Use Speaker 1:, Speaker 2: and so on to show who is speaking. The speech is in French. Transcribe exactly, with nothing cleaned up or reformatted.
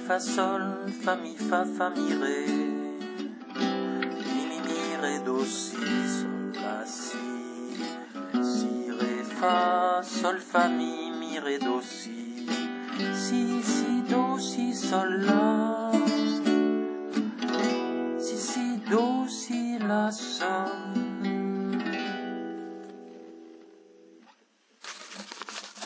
Speaker 1: fa, sol, fa, mi, fa, fa, mi, ré. Mi, mi, mi, ré, do, si, sol, la, si. Si, ré, fa, sol, fa, mi, mi, ré, do, si. Si, si, do, si, sol, la. Si, si, do, si, la, sol.